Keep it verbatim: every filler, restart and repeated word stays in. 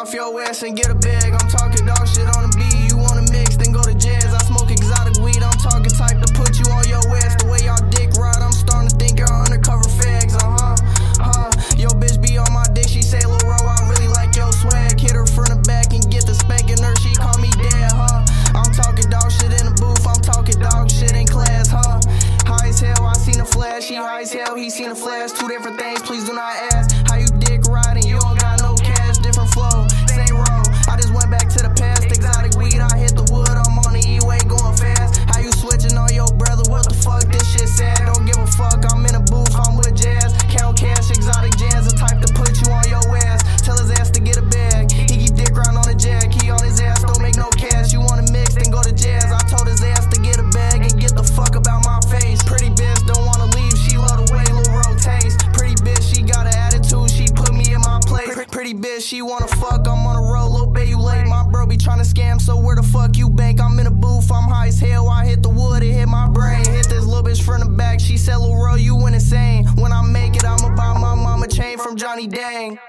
off your ass and get a bag. I'm talking dog shit on the beat. You wanna mix, then go to jazz. I smoke exotic weed. I'm talking type to put you on your ass. The way y'all dick ride, I'm starting to think y'all undercover fags. Uh huh, huh. Yo bitch be on my dick. She say, Lil Ro, I really like your swag. Hit her front and back and get the spanking her. She call me dad, huh? I'm talking dog shit in the booth. I'm talking dog shit in class, huh? High as hell, I seen a flash. He high as hell, he seen a flash. Two different things, please do not ask. How you dick riding? You don't got no cash, different flow, same road. I just went back to the past. Exotic weed, I hit the wood. I'm on the E-way going fast. How you switching on your brother? What the fuck? This shit sad. Don't give a fuck. I'm in a booth, I'm with jazz. Count cash, exotic jazz. The type to put you on your ass. Tell his ass to get a bag. He keep dick riding on the jack. He on his ass, don't make no cash. You wanna mix, then go to jazz. I told his ass to get a bag and get the fuck about my face. Pretty bitch don't wanna leave. She love the way Lil Ro taste. Pretty bitch, she got an attitude. She put me in my place. Pretty bitch, she wanna fuck. I'm on a roll, little babe, you late. My bro be tryna scam, so where the fuck you bank? I'm in a booth, I'm high as hell. I hit the wood, it hit my brain. Hit this little bitch from the back. She said, Lil Ro, you went insane. When I make it, I'ma buy my mama chain from Johnny Dang.